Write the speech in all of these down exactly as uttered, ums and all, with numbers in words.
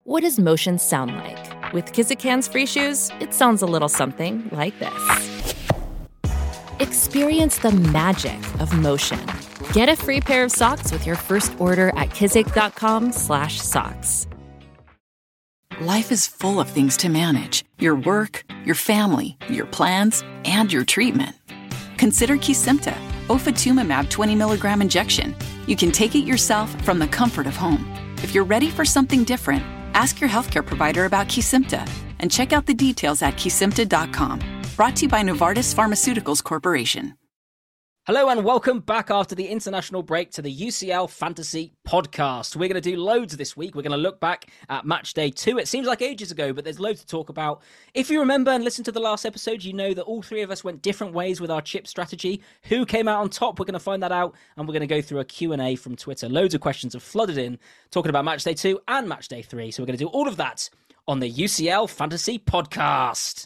What does motion sound like? With Kizik Hands Free Shoes, it sounds a little something like this. Experience the magic of motion. Get a free pair of socks with your first order at kizik.com slash socks. Life is full of things to manage. Your work, your family, your plans, and your treatment. Consider Kesimpta, ofatumumab twenty milligram injection. You can take it yourself from the comfort of home. If you're ready for something different, ask your healthcare provider about Kesimpta and check out the details at kesimpta dot com. Brought to you by Novartis Pharmaceuticals Corporation. Hello and welcome back after the international break to the U C L Fantasy Podcast. We're going to do loads this week. We're going to look back at match day two. It seems like ages ago, but there's loads to talk about. If you remember and listen to the last episode, you know that all three of us went different ways with our chip strategy. Who came out on top? We're going to find that out, and we're going to go through a Q and A from Twitter. Loads of questions have flooded in, talking about match day two and match day three. So we're going to do all of that on the U C L Fantasy Podcast.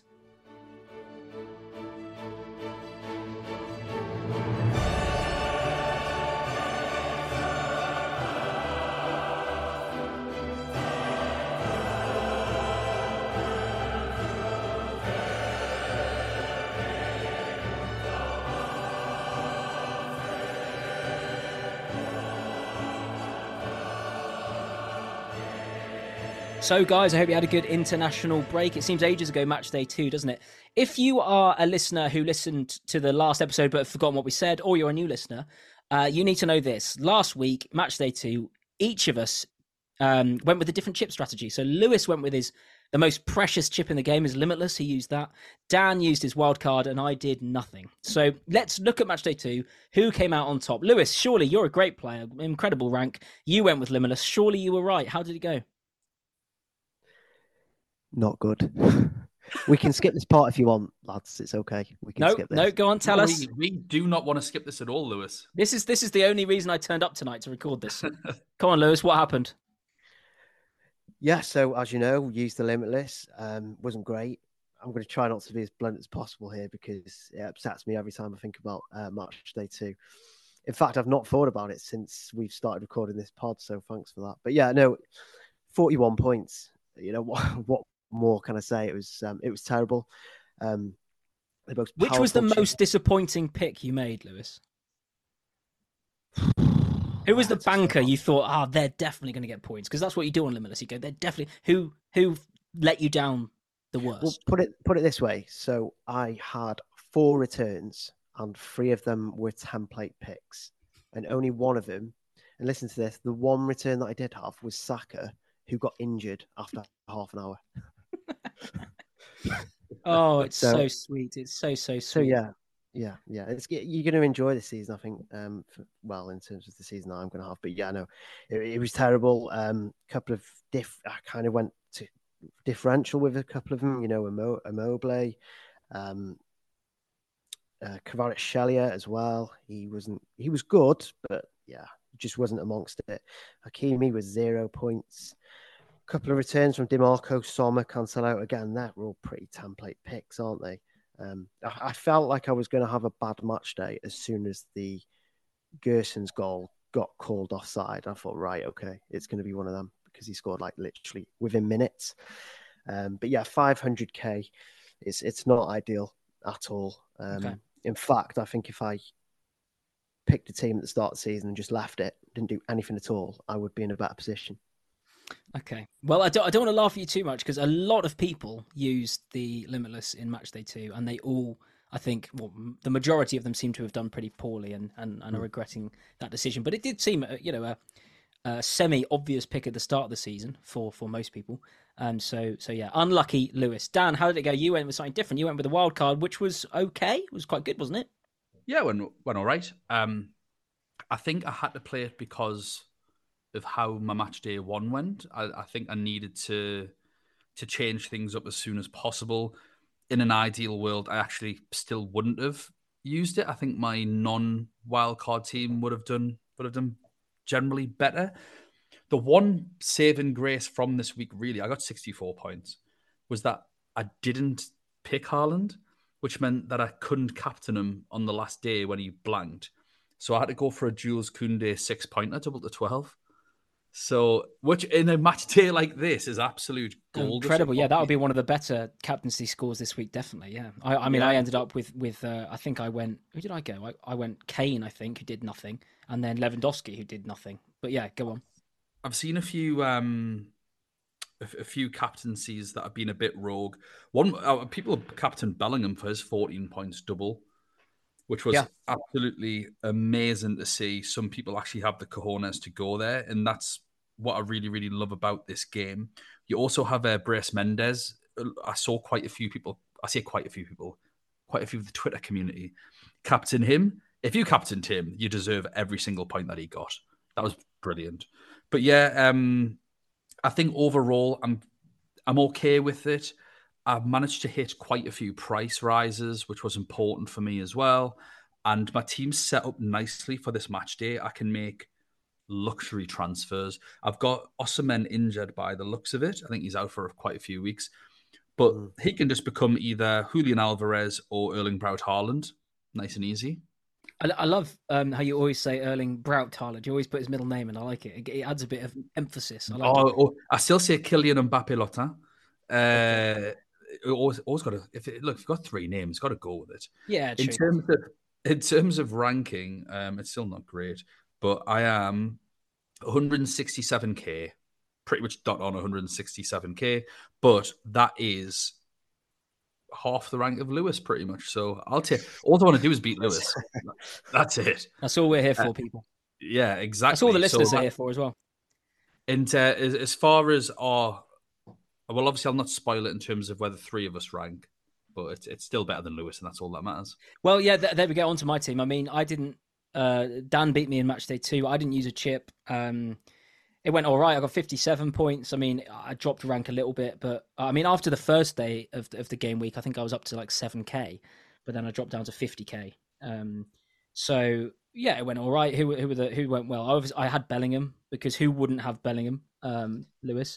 So, guys, I hope you had a good international break. It seems ages ago, match day two, doesn't it? If you are a listener who listened to the last episode but have forgotten what we said, or you're a new listener, uh, you need to know this. Last week, match day two, each of us um, went with a different chip strategy. So Lewis went with his the most precious chip in the game is Limitless. He used that. Dan used his wild card, and I did nothing. So let's look at match day two. Who came out on top? Lewis, surely you're a great player, incredible rank. You went with Limitless. Surely you were right. How did it go? Not good. We can skip this part if you want, lads. It's okay. We can no, skip this. No, go on, tell no, us. We, we do not want to skip this at all, Lewis. This is this is the only reason I turned up tonight to record this. Come on, Lewis, what happened? Yeah, so as you know, used the Limitless. Um, wasn't great. I'm going to try not to be as blunt as possible here because it upsets me every time I think about uh, match day two. In fact, I've not thought about it since we've started recording this pod, so thanks for that. But yeah, no, forty-one points. You know, what, what more can I say? It was um, it was terrible. Um, the most Which was the powerful most chip- disappointing pick you made, Lewis? Who was the banker you thought, ah, oh, they're definitely going to get points? Because that's what you do on Limitless. You go, they're definitely who who let you down the worst. Well, put it put it this way. So I had four returns, and three of them were template picks, and only one of them. And listen to this: the one return that I did have was Saka, who got injured after half an hour. Oh, it's so, so, so sweet. It's so, so sweet. So, yeah, yeah, yeah. It's You're going to enjoy the season, I think, um, for, well, in terms of the season that I'm going to have. But, yeah, no, it, it was terrible. A um, couple of diff... I kind of went to differential with a couple of them, you know, Imo- Immobile, um, uh, Kvaratskhelia as well. He wasn't... He was good, but, yeah, just wasn't amongst it. Hakimi was zero points. Couple of returns from DiMarco, Sommer, Cancelo. Again, that were all pretty template picks, aren't they? Um, I, I felt like I was going to have a bad match day as soon as the Gerson's goal got called offside. I thought, right, okay, it's going to be one of them because he scored like literally within minutes. Um, but yeah, five hundred K, it's it's not ideal at all. Um, okay. In fact, I think if I picked a team at the start of the season and just left it, didn't do anything at all, I would be in a better position. Okay. Well, I don't, I don't want to laugh at you too much because a lot of people used the Limitless in match day two, and they all, I think, well, the majority of them seem to have done pretty poorly and, and, and are regretting that decision. But it did seem, you know, a, a semi-obvious pick at the start of the season for, for most people. Um, so, so yeah, unlucky Lewis. Dan, how did it go? You went with something different. You went with a wild card, which was okay. It was quite good, wasn't it? Yeah, it went, went all right. Um, I think I had to play it because of how my match day one went. I, I think I needed to to change things up as soon as possible. In an ideal world, I actually still wouldn't have used it. I think my non-wildcard team would have done would have done generally better. The one saving grace from this week, really, I got sixty-four points, was that I didn't pick Haaland, which meant that I couldn't captain him on the last day when he blanked. So I had to go for a Jules Koundé six-pointer, double to twelve. So, which in a match day like this is absolute gold. Incredible. Yeah, that would be one of the better captaincy scores this week, definitely. Yeah. I, I mean, yeah. I ended up with, with uh, I think I went, who did I go? I, I went Kane, I think, who did nothing, and then Lewandowski, who did nothing. But yeah, go on. I've seen a few um, a, a few captaincies that have been a bit rogue. One, uh, people captain Bellingham for his fourteen points double, which was yeah. absolutely amazing to see. Some people actually have the cojones to go there, and that's what I really, really love about this game. You also have uh, Brais Mendes. I saw quite a few people, I say quite a few people, quite a few of the Twitter community captain him. If you captained him, you deserve every single point that he got. That was brilliant. But yeah, um, I think overall, I'm I'm okay with it. I've managed to hit quite a few price rises, which was important for me as well. And my team's set up nicely for this match day. I can make luxury transfers. I've got Osimhen injured by the looks of it. I think he's out for quite a few weeks. But mm. he can just become either Julian Alvarez or Erling Braut Haaland. Nice and easy. I, I love um, how you always say Erling Braut Haaland. You always put his middle name in. I like it. It, it adds a bit of emphasis. I like oh, it. Oh, I still say Kylian Mbappe Lotin. Uh, always, always got to. If it, look, if you've got three names, got to go with it. Yeah. In true. terms of in terms of ranking, um, it's still not great, but I am one hundred sixty-seven K, pretty much dot on one hundred sixty-seven K. But that is half the rank of Lewis, pretty much. So I'll take. All I want to do is beat Lewis. That's it. That's all we're here for, uh, people. Yeah, exactly. That's all the listeners so are that, here for as well. And uh, as, as far as our Well, obviously, I'll not spoil it in terms of whether three of us rank, but it's, it's still better than Lewis, and that's all that matters. Well, yeah, th- there we go. On to my team. I mean, I didn't... Uh, Dan beat me in match day two. I didn't use a chip. Um, it went all right. I got fifty-seven points. I mean, I dropped rank a little bit, but I mean, after the first day of the, of the game week, I think I was up to like seven K, but then I dropped down to fifty K. Um, so, yeah, it went all right. Who, who, were the, who went well? I, was, I had Bellingham, because who wouldn't have Bellingham, um, Lewis?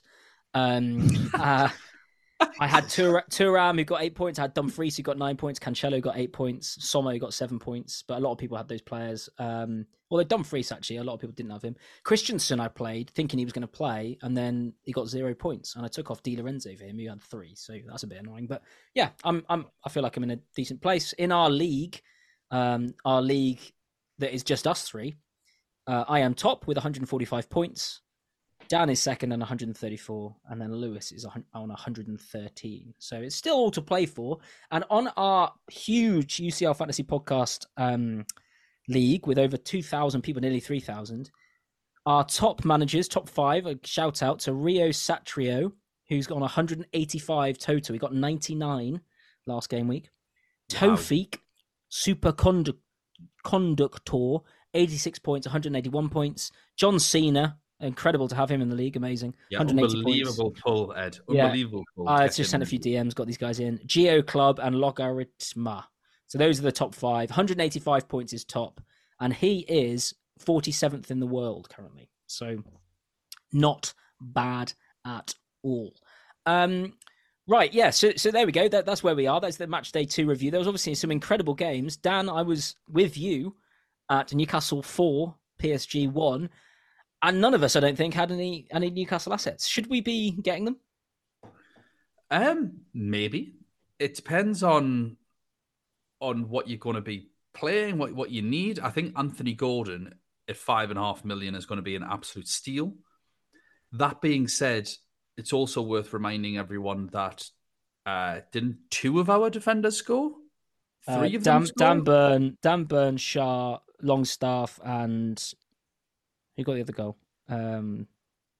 Um, uh, I had Thuram, who got eight points. I had Dumfries, who got nine points. Cancelo got eight points. Sommer, who got seven points. But a lot of people had those players. Um, although Dumfries, actually, a lot of people didn't have him. Christensen, I played, thinking he was going to play, and then he got zero points. And I took off Di Lorenzo for him, who had three. So that's a bit annoying. But yeah, I'm, I'm, I feel like I'm in a decent place. In our league, um, our league that is just us three, uh, I am top with one hundred forty-five points. Dan is second on one hundred thirty-four, and then Lewis is on one hundred thirteen. So it's still all to play for. And on our huge U C L Fantasy Podcast um, league with over two thousand people, nearly three thousand, our top managers, top five, a shout out to Rio Satrio, who's got one hundred eighty-five total. He got ninety-nine last game week. Wow. Tofik, Super Condu- Conductor, eighty-six points, one hundred eighty-one points. John Cena, incredible to have him in the league. Amazing. Yeah, unbelievable points. Pull, Ed. Unbelievable yeah. pull. I just sent a few D Ms, got these guys in. Geo Club and Logarithma. So those are the top five. one hundred eighty-five points is top. And he is forty-seventh in the world currently. So not bad at all. Um, right, yeah. So so there we go. That, that's where we are. That's the match day two review. There was obviously some incredible games. Dan, I was with you at Newcastle four, P S G one. And none of us, I don't think, had any any Newcastle assets. Should we be getting them? Um, maybe. It depends on on what you're going to be playing, what what you need. I think Anthony Gordon at five and a half million is going to be an absolute steal. That being said, it's also worth reminding everyone that uh, didn't two of our defenders score? Three uh, of them Dan, score? Dan Burn, Dan Burn, Shah, Longstaff, and who got the other goal? Um,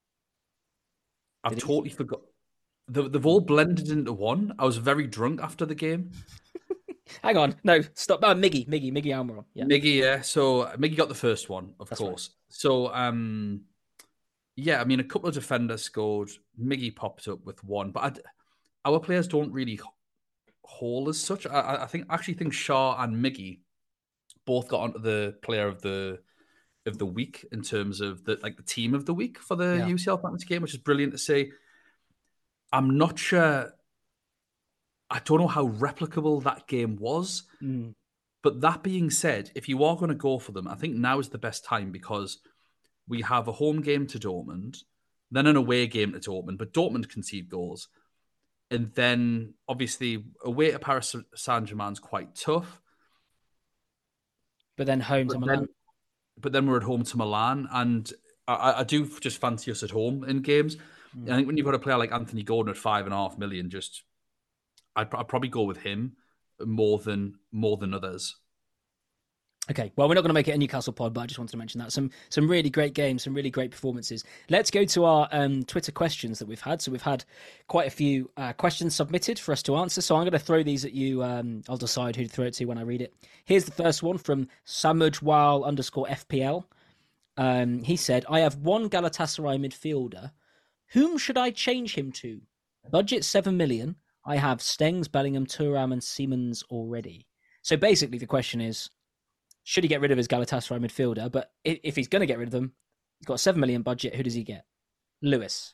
I've totally forgot. They've all blended into one. I was very drunk after the game. Hang on. No, stop. Oh, Miggy, Miggy, Miggy Almiron. Yeah. Miggy, yeah. So Miggy got the first one, of That's course. Right. So, um, yeah, I mean, a couple of defenders scored. Miggy popped up with one. But I'd, our players don't really haul as such. I, I think actually think Shaw and Miggy both got onto the player of the of the week in terms of the like the team of the week for the yeah. U C L Fantasy game, which is brilliant to see. I'm not sure. I don't know how replicable that game was. Mm. But that being said, if you are going to go for them, I think now is the best time because we have a home game to Dortmund, then an away game to Dortmund, but Dortmund concede goals. And then, obviously, away to Paris Saint-Germain's quite tough. But then home but to Milan. Then, but then we're at home to Milan, and I, I do just fancy us at home in games. Mm. I think when you've got a player like Anthony Gordon at five and a half million, just I'd, I'd probably go with him more than more than others. Okay, well, we're not going to make it a Newcastle pod, but I just wanted to mention that. Some some really great games, some really great performances. Let's go to our um, Twitter questions that we've had. So we've had quite a few uh, questions submitted for us to answer. So I'm going to throw these at you. Um, I'll decide who to throw it to when I read it. Here's the first one from Samujwal underscore F P L. Um, he said, I have one Galatasaray midfielder. Whom should I change him to? Budget seven million. I have Stengs, Bellingham, Thuram and Siemens already. So basically the question is, should he get rid of his Galatasaray midfielder? But if he's going to get rid of them, he's got a seven million budget. Who does he get? Lewis.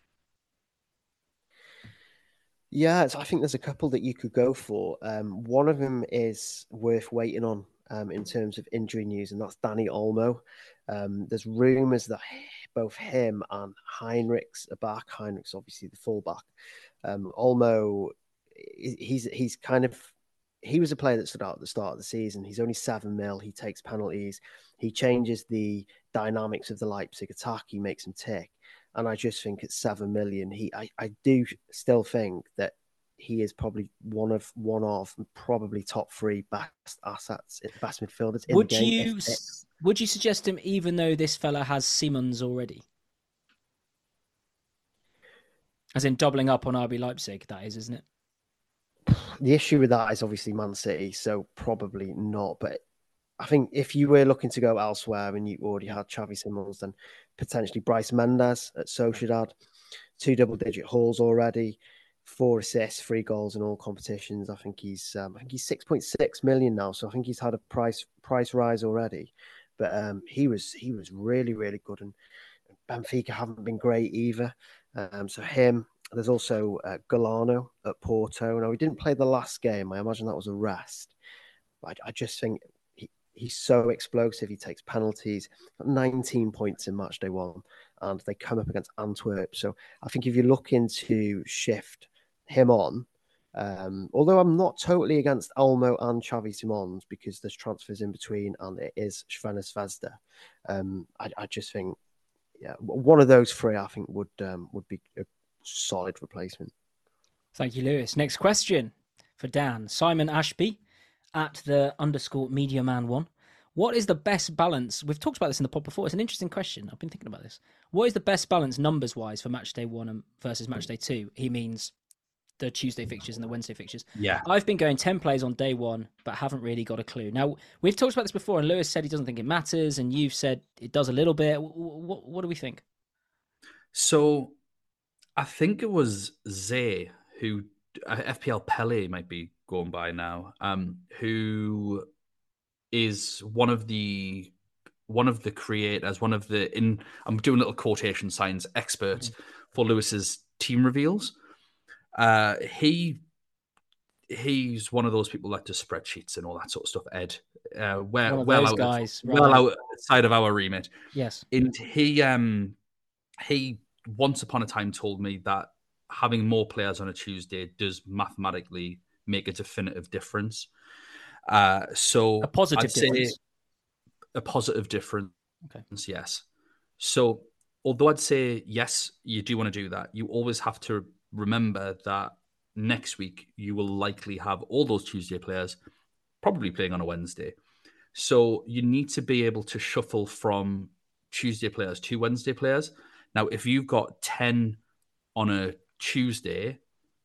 Yeah, I think there's a couple that you could go for. Um, one of them is worth waiting on um, in terms of injury news, and that's Dani Olmo. Um, there's rumours that both him and Heinrichs are back. Heinrichs, obviously, the fullback. Um, Olmo, he's he's kind of he was a player that stood out at the start of the season. He's only seven mil. He takes penalties. He changes the dynamics of the Leipzig attack. He makes them tick. And I just think at seven million, he I, I do still think that he is probably one of one of probably top three best assets, best midfielders in would the game. You, if, if... Would you suggest him even though this fella has Siemens already? As in doubling up on R B Leipzig, that is, isn't it? The issue with that is obviously Man City, so probably not. But I think if you were looking to go elsewhere and you already had Xavi Simons, then potentially Bryce Mendes at Sociedad, two double-digit hauls already, four assists, three goals in all competitions. I think he's um, I think he's six point six million now, so I think he's had a price price rise already. But um, he was he was really really good, and Benfica haven't been great either. Um, so him. There's also uh, Galano at Porto. Now, he didn't play the last game. I imagine that was a rest. But I, I just think he, he's so explosive. He takes penalties. nineteen points in match day one. And they come up against Antwerp. So I think if you're looking to shift him on, um, although I'm not totally against Olmo and Xavi Simons because there's transfers in between and it is Crvena Zvezda, um, I, I just think yeah, one of those three I think would um, would be a solid replacement. Thank you, Lewis. Next question for Dan. Simon Ashby at the underscore media man one. What is the best balance? We've talked about this in the pod before. It's an interesting question. I've been thinking about this. What is the best balance numbers wise for match day one versus match day two? He means the Tuesday fixtures and the Wednesday fixtures. Yeah. I've been going ten plays on day one, but haven't really got a clue. Now, we've talked about this before, and Lewis said he doesn't think it matters, and you've said it does a little bit. What, what do we think? So, I think it was Zay who uh, F P L Pele might be going by now, um, who is one of the one of the creators, one of the in I'm doing little quotation signs experts mm-hmm. for Lewis's team reveals. Uh, he he's one of those people that does spreadsheets and all that sort of stuff. Ed, uh, well, well, out, guys, well right. outside of our remit. Yes, and he um he. once upon a time told me that having more players on a Tuesday does mathematically make a definitive difference. Uh, so a positive I'd say difference. A positive difference, okay. Yes. So although I'd say, yes, you do want to do that, you always have to remember that next week you will likely have all those Tuesday players probably playing on a Wednesday. So you need to be able to shuffle from Tuesday players to Wednesday players. Now, if you've got ten on a Tuesday,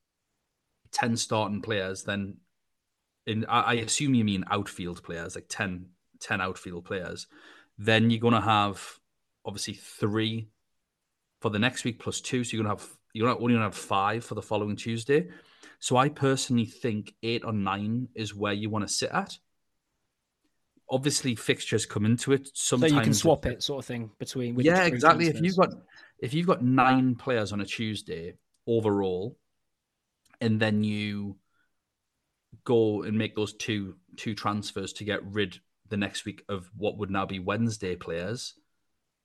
ten starting players, then in, I assume you mean outfield players, like ten, ten outfield players, then you're going to have obviously three for the next week plus two. So you're going to have, you're only going to have five for the following Tuesday. So I personally think eight or nine is where you want to sit at. Obviously, fixtures come into it. Sometimes so you can swap it, sort of thing, between. With yeah, exactly. Transfers. If you've got if you've got nine players on a Tuesday overall, and then you go and make those two two transfers to get rid the next week of what would now be Wednesday players,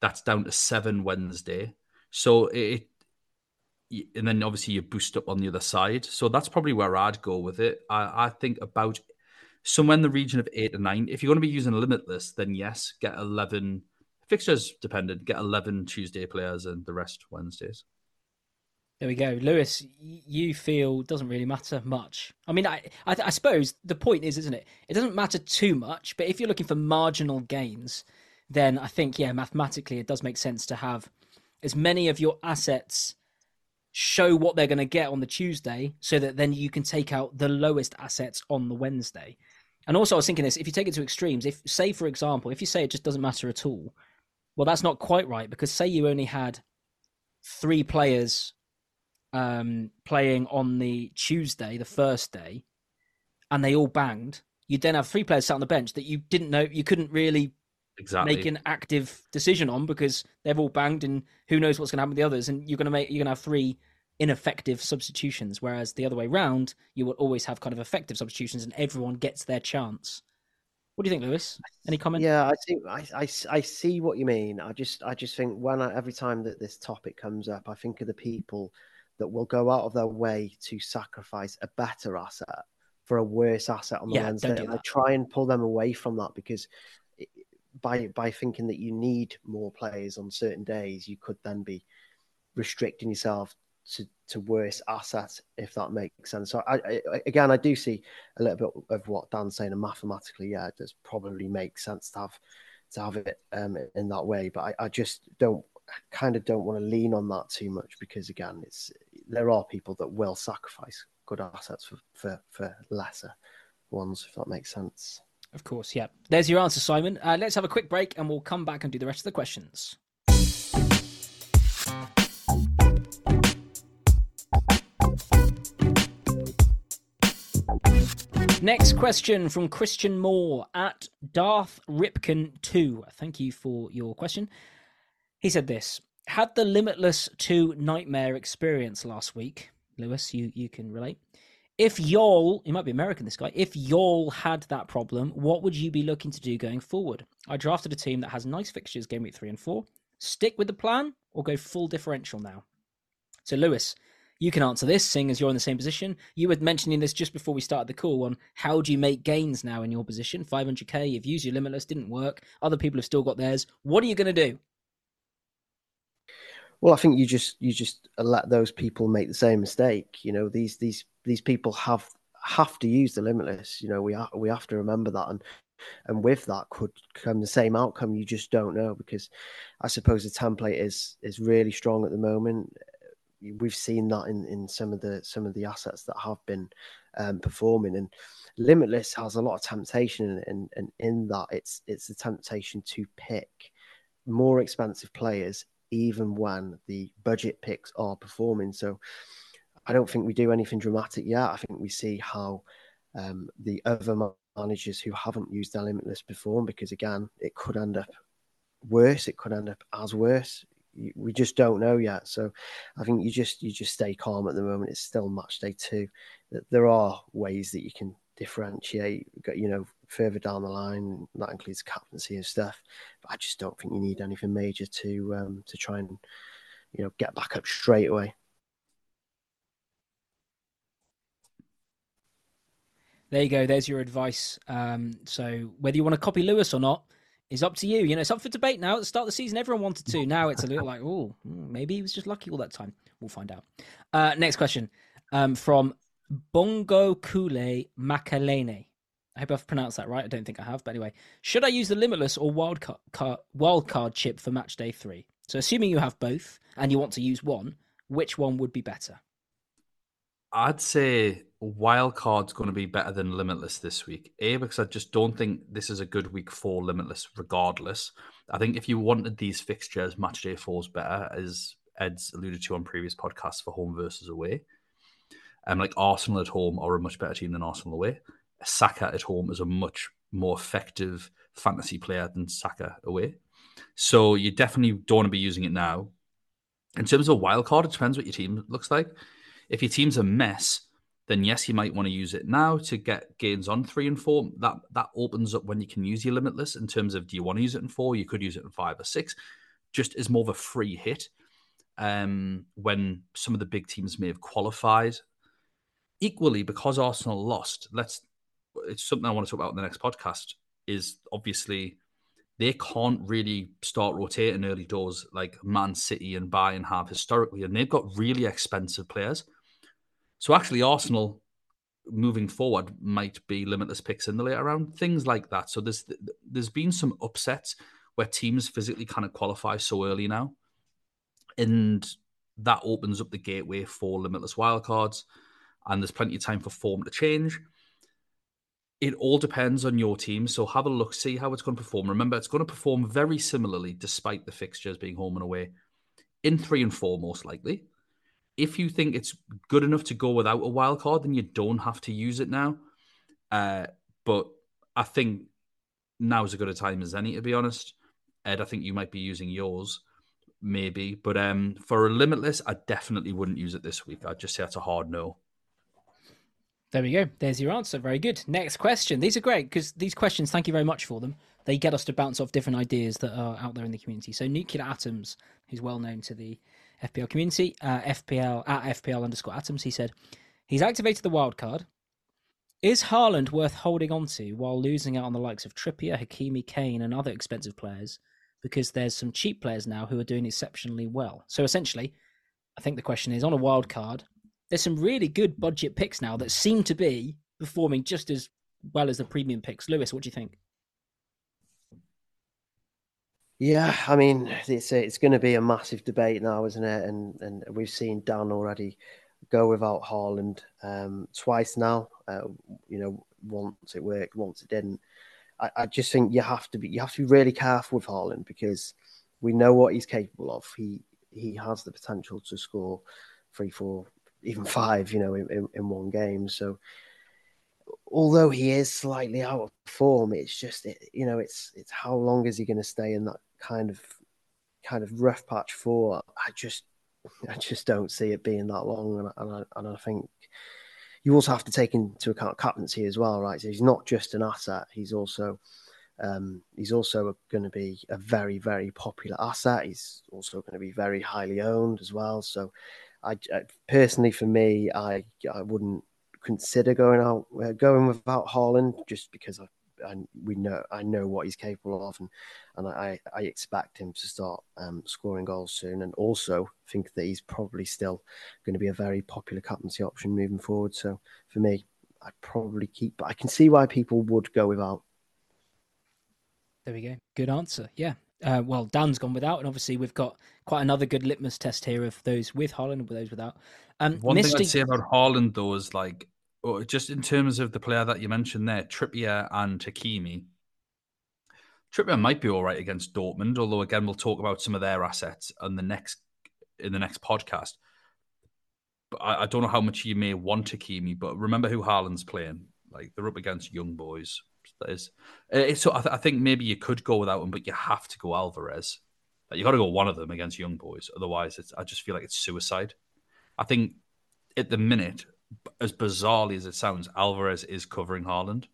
That's down to seven Wednesday. So it, and then obviously you boost up on the other side. So that's probably where I'd go with it. I, I think about somewhere in the region of eight to nine. If you're going to be using a limitless, then yes, get eleven fixtures dependent. Get eleven Tuesday players and the rest Wednesdays. There we go. Lewis, you feel doesn't really matter much. I mean, I, I I suppose the point is, isn't it? It doesn't matter too much, but if you're looking for marginal gains, then I think, yeah, mathematically it does make sense to have as many of your assets show what they're going to get on the Tuesday so that then you can take out the lowest assets on the Wednesday. And also I was thinking this, if you take it to extremes, if say, for example, if you say it just doesn't matter at all, well, that's not quite right, because say you only had three players um, playing on the Tuesday, the first day, and they all banged, you'd then have three players sat on the bench that you didn't know, you couldn't really exactly make an active decision on because they've all banged and who knows what's going to happen with the others. And you're going to make, you're going to have three ineffective substitutions. Whereas the other way round, you will always have kind of effective substitutions and everyone gets their chance. What do you think, Lewis? Any comment? Yeah, I think I, I, I see what you mean. I just I just think when I, every time that this topic comes up, I think of the people that will go out of their way to sacrifice a better asset for a worse asset on the yeah, Wednesday. Don't do and that. I try and pull them away from that because it, by by thinking that you need more players on certain days, you could then be restricting yourself to, to worse assets, if that makes sense. So I, I, again, I do see a little bit of what Dan's saying, and mathematically, yeah, it does probably make sense to have to have it um, in that way. But I, I just don't kind of don't want to lean on that too much because again, it's there are people that will sacrifice good assets for for, for lesser ones, if that makes sense. Of course, yeah. There's your answer, Simon. Uh, let's have a quick break and we'll come back and do the rest of the questions. Next question from Christian Moore at Darth Ripken two. Thank you for your question. He said this: had the Limitless two nightmare experience last week. Lewis, you, you can relate. If y'all, he might be American, this guy, if y'all had that problem, what would you be looking to do going forward? I drafted a team that has nice fixtures game week three and four. Stick with the plan or go full differential now? So, Lewis, you can answer this, seeing as you're in the same position. You were mentioning this just before we started the call on how do you make gains now in your position? five hundred K, you've used your Limitless, didn't work. Other people have still got theirs. What are you going to do? Well, I think you just you just let those people make the same mistake. You know, these these these people have have to use the Limitless. You know, we have, we have to remember that, and and with that could come the same outcome. You just don't know, because I suppose the template is is really strong at the moment. We've seen that in, in some of the some of the assets that have been um, performing, and Limitless has a lot of temptation, and and in that it's it's the temptation to pick more expensive players even when the budget picks are performing. So I don't think we do anything dramatic yet. I think we see how um, the other managers who haven't used their Limitless perform, because again, it could end up worse. It could end up as worse. We just don't know yet. So I think you just you just stay calm at the moment. It's still match day two. There are ways that you can differentiate, you know, further down the line. That includes captaincy and stuff. But I just don't think you need anything major to um, to try and, you know, get back up straight away. There you go. There's your advice. Um, so whether you want to copy Lewis or not is up to you. You know, it's up for debate now. At the start of the season, everyone wanted to. Now it's a little like, oh, maybe he was just lucky all that time. We'll find out. Uh, next question um, from Bongo Kule Makalene. I hope I've pronounced that right. I don't think I have. But anyway, should I use the Limitless or wild card, card, wild card chip for match day three? So assuming you have both and you want to use one, which one would be better? I'd say wildcard's going to be better than Limitless this week. A, because I just don't think this is a good week for Limitless regardless. I think if you wanted these fixtures, match day four is better, as Ed's alluded to on previous podcasts, for home versus away. Um, like Arsenal at home are a much better team than Arsenal away. Saka at home is a much more effective fantasy player than Saka away. So you definitely don't want to be using it now. In terms of wildcard, it depends what your team looks like. If your team's a mess, then yes, you might want to use it now to get gains on three and four. That that opens up when you can use your Limitless in terms of, do you want to use it in four? You could use it in five or six. just is more of a free hit um, when some of the big teams may have qualified. Equally, because Arsenal lost, let's it's something I want to talk about in the next podcast, is obviously they can't really start rotating early doors like Man City and Bayern have historically, and they've got really expensive players. So actually Arsenal moving forward might be limitless picks in the later round, things like that. So there's there's been some upsets where teams physically kind of qualify so early now, and that opens up the gateway for limitless wildcards, and there's plenty of time for form to change. It all depends on your team, so have a look, see how it's going to perform. Remember, it's going to perform very similarly despite the fixtures being home and away in three and four, most likely. If you think it's good enough to go without a wild card, then you don't have to use it now. Uh, but I think now's as good a time as any, to be honest. Ed, I think you might be using yours, maybe. But um, for a limitless, I definitely wouldn't use it this week. I'd just say that's a hard no. There we go. There's your answer. Very good. Next question. These are great because these questions, thank you very much for them. They get us to bounce off different ideas that are out there in the community. So Nuclear Atoms, who's well known to the F P L community, uh, F P L at F P L underscore Atoms, he said, he's activated the wild card. Is Haaland worth holding on to while losing out on the likes of Trippier, Hakimi, Kane, and other expensive players? Because there's some cheap players now who are doing exceptionally well. So essentially, I think the question is, on a wild card, there's some really good budget picks now that seem to be performing just as well as the premium picks. Lewis, what do you think? Yeah, I mean, it's a, it's going to be a massive debate now, isn't it? And and we've seen Dan already go without Haaland um, twice now. Uh, you know, once it worked, once it didn't. I, I just think you have to be you have to be really careful with Haaland because we know what he's capable of. He he has the potential to score three, four, even five, you know, in, in, in one game. So although he is slightly out of form, it's just, it, you know, it's it's how long is he going to stay in that kind of kind of rough patch for? I just I just don't see it being that long, and, and, I, and I think you also have to take into account captaincy as well, right? So he's not just an asset; he's also um, he's also going to be a very, very popular asset. He's also going to be very highly owned as well. So, I, I personally, for me, I I wouldn't consider going out uh, going without Haaland just because I, I we know I know what he's capable of, and and I I expect him to start um, scoring goals soon, and also think that he's probably still going to be a very popular captaincy option moving forward. So for me, I'd probably keep. But I can see why people would go without. There we go. Good answer. Yeah. Uh, well, Dan's gone without, and obviously we've got quite another good litmus test here of those with Haaland and those without. Um, One Misty... thing I'd say about Haaland, though, is like, just in terms of the player that you mentioned there, Trippier and Hakimi. Trippier might be all right against Dortmund, although again we'll talk about some of their assets on the next in the next podcast. But I, I don't know how much you may want Hakimi, but remember who Haaland's playing. Like they're up against young boys. That is, it's, so I, th- I think maybe you could go without him, but you have to go Alvarez. Like, you got to go one of them against young boys, otherwise, it's, I just feel like it's suicide. I think at the minute, as bizarrely as it sounds, Alvarez is covering Haaland.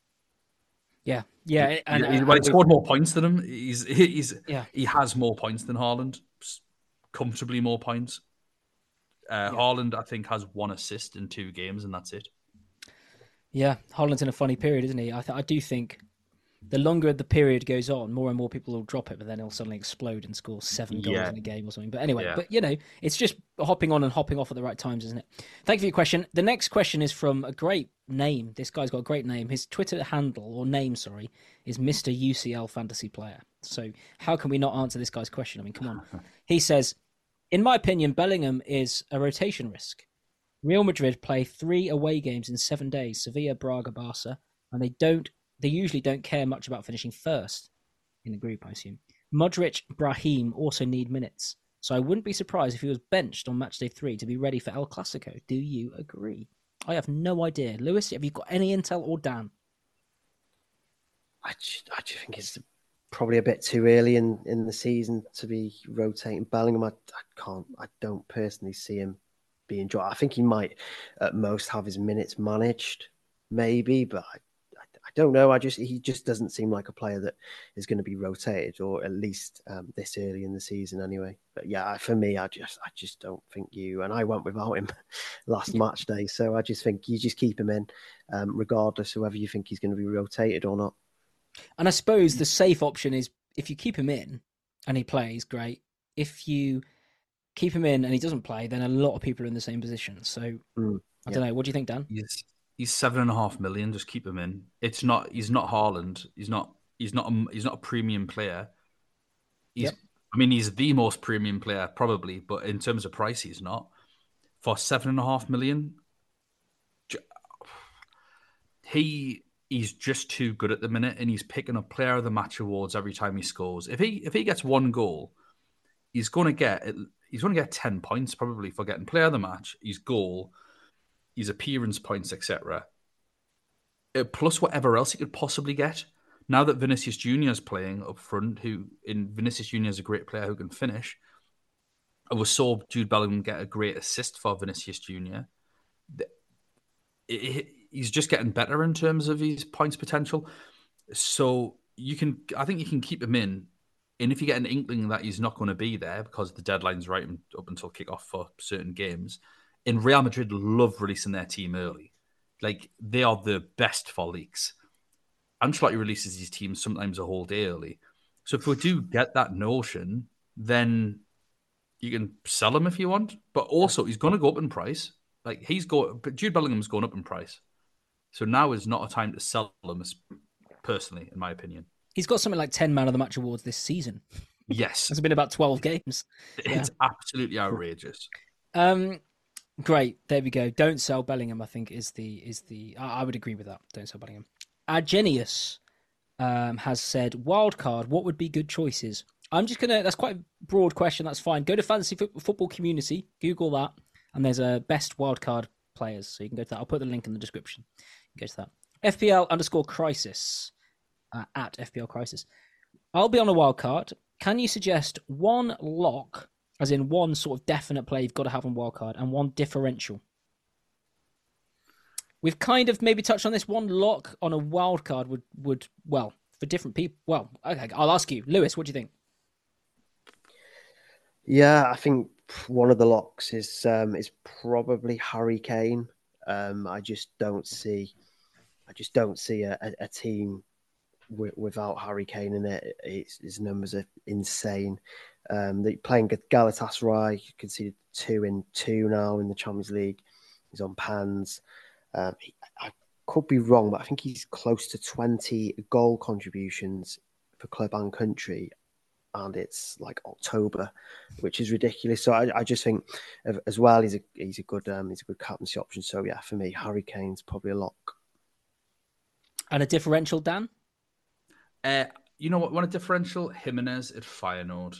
Yeah, yeah, and he, well, he scored more points than him. He's he's yeah. he has more points than Haaland, comfortably more points. Uh, yeah. Haaland, I think, has one assist in two games, and that's it. Yeah, Haaland's in a funny period, isn't he? I th- I do think the longer the period goes on, more and more people will drop it, but then he'll suddenly explode and score seven goals yeah. in a game or something. But anyway, yeah. but you know, it's just hopping on and hopping off at the right times, isn't it? Thank you for your question. The next question is from a great name. This guy's got a great name. His Twitter handle, or name, sorry, is Mister U C L Fantasy Player. So how can we not answer this guy's question? I mean, come on. He says, in my opinion, Bellingham is a rotation risk. Real Madrid play three away games in seven days, Sevilla, Braga, Barca, and they don't They usually don't care much about finishing first in the group, I assume. Modric, Brahim also need minutes. So I wouldn't be surprised if he was benched on match day three to be ready for El Clasico. Do you agree? I have no idea. Lewis, have you got any intel, or Dan? I just, I just think it's probably a bit too early in, in the season to be rotating Bellingham. I, I can't, I don't personally see him being dropped. I think he might at most have his minutes managed, maybe, but I I don't know. I just he just doesn't seem like a player that is going to be rotated, or at least um, this early in the season, anyway. But yeah, for me, I just I just don't think you. And I went without him last match day, so I just think you just keep him in, um, regardless of whether you think he's going to be rotated or not. And I suppose the safe option is if you keep him in and he plays, great. If you keep him in and he doesn't play, then a lot of people are in the same position. So mm, I yeah. don't know. What do you think, Dan? He's he's seven and a half million. Just keep him in. It's not. He's not Haaland. He's not. He's not. A, he's not a premium player. He's. Yep. I mean, he's the most premium player probably, but in terms of price, he's not. For seven and a half million, he. He's just too good at the minute, and he's picking up player of the match awards every time he scores. If he if he gets one goal, he's going to get he's going to get ten points probably for getting player of the match, his goal, his appearance points, et cetera. Plus whatever else he could possibly get. Now that Vinicius Junior is playing up front, who in Vinicius Junior is a great player who can finish. I was saw Jude Bellingham get a great assist for Vinicius Junior It, it, He's just getting better in terms of his points potential. So you can, I think you can keep him in. And if you get an inkling that he's not going to be there because the deadline's right up until kickoff for certain games, and Real Madrid love releasing their team early. Like, they are the best for leaks. Ancelotti releases his team sometimes a whole day early. So if we do get that notion, then you can sell him if you want. But also, he's going to go up in price. Like, he's going, but Jude Bellingham's going up in price. So now is not a time to sell him, personally, in my opinion. He's got something like ten Man of the Match awards this season. Yes. It's been about twelve games. It's yeah. absolutely outrageous. Um, great. There we go. Don't sell Bellingham, I think, is the... is the. I, I would agree with that. Don't sell Bellingham. Argenius um, has said, wildcard, what would be good choices? I'm just going to... That's quite a broad question. That's fine. Go to Fantasy Football Community. Google that. And there's a best wildcard players. So you can go to that. I'll put the link in the description. Go to that. F P L underscore crisis. Uh, at F P L crisis. I'll be on a wild card. Can you suggest one lock, as in one sort of definite play you've got to have on wild card, and one differential? We've kind of maybe touched on this. One lock on a wild card would, would well, for different people. Well, okay, I'll ask you. Lewis, what do you think? Yeah, I think one of the locks is um, is probably Harry Kane. Um, I just don't see, I just don't see a, a, a team w- without Harry Kane in it. It's, his numbers are insane. Um, they playing Galatasaray, conceded two in two now in the Champions League. He's on pans. Um, he, I could be wrong, but I think he's close to twenty goal contributions for club and country. And it's like October, which is ridiculous. So I, I just think, as well, he's a he's a good um, he's a good captaincy option. So yeah, for me, Harry Kane's probably a lock. And a differential, Dan? Uh, you know what? One a differential, Jimenez at Feyenoord,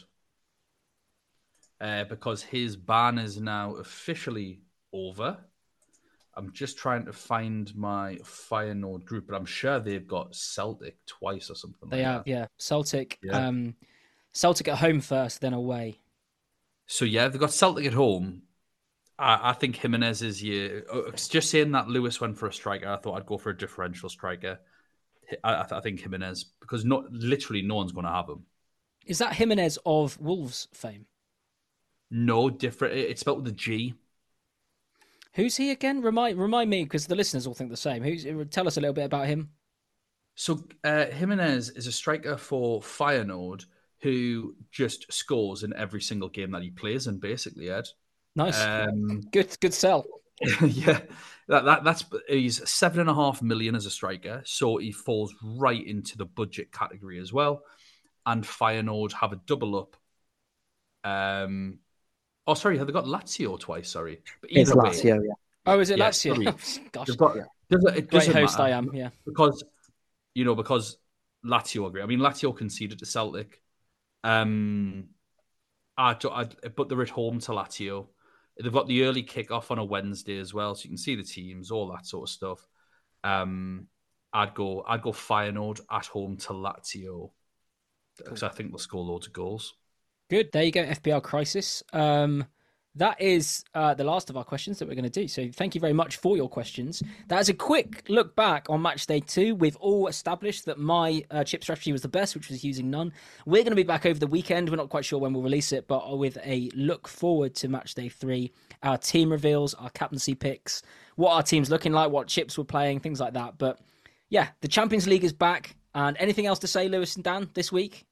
uh, because his ban is now officially over. I'm just trying to find my Feyenoord group, but I'm sure they've got Celtic twice or something. They like have, that. yeah. Celtic. Yeah. Um, Celtic at home first, then away. So, yeah, they've got Celtic at home. I, I think Jimenez is your... Just saying that Lewis went for a striker, I thought I'd go for a differential striker. I, I, I think Jimenez, because not literally no one's going to have him. Is that Jimenez of Wolves fame? No, different. It's spelled with a G. Who's he again? Remind remind me, because the listeners all think the same. Who's? Tell us a little bit about him. So, uh, Jimenez is a striker for Feyenoord, who just scores in every single game that he plays in, basically, Ed. Nice. Um, good good sell. yeah. That, that that's he's seven and a half million as a striker, so he falls right into the budget category as well. And Feyenoord have a double up. Um oh sorry, have they got Lazio twice, sorry. But it's way, Lazio, yeah. Oh, is it yeah, Lazio? Gosh. They've got, yeah. does it, Great host matter, I am, yeah. Because you know, because Lazio agree. I mean, Lazio conceded to Celtic. Um, I, I, but they're at home to Lazio. They've got the early kickoff on a Wednesday as well, so you can see the teams, all that sort of stuff. Um, I'd go, I'd go Feyenoord at home to Lazio because cool. I think they'll score loads of goals. Good, there you go. F P L crisis. Um, that is uh, the last of our questions that we're going to do. So thank you very much for your questions. That is a quick look back on match day two. We've all established that my uh, chip strategy was the best, which was using none. We're going to be back over the weekend. We're not quite sure when we'll release it, but with a look forward to match day three, our team reveals, our captaincy picks, what our team's looking like, what chips we're playing, things like that. But yeah, the Champions League is back. And anything else to say, Lewis and Dan, this week?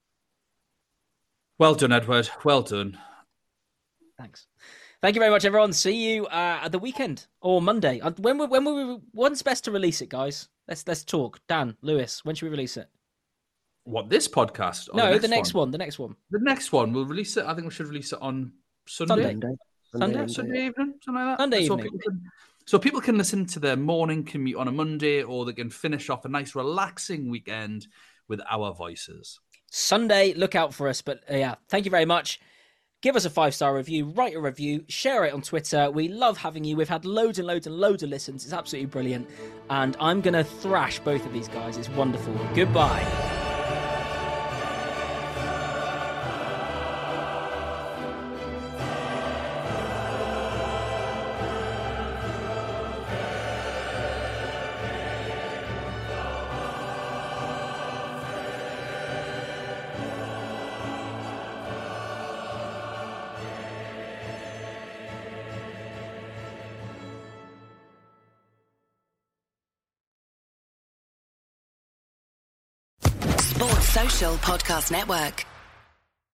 Well done, Edward. Well done. Thanks. Thank you very much, everyone. See you uh, at the weekend or Monday. When when we when's best to release it, guys? Let's let's talk. Dan, Lewis, when should we release it? What, this podcast? Or no, the next, the next one? one. The next one. The next one. We'll release it. I think we should release it on Sunday. Sunday. Sunday, Sunday, Sunday, Sunday evening, something like that. Sunday so evening. People can, so people can listen to their morning commute on a Monday, or they can finish off a nice, relaxing weekend with our voices. Sunday, look out for us. But uh, yeah, thank you very much. Give us a five-star review, write a review, share it on Twitter. We love having you. We've had loads and loads and loads of listens. It's absolutely brilliant. And I'm going to thrash both of these guys. It's wonderful. Goodbye. Sports Social Podcast Network.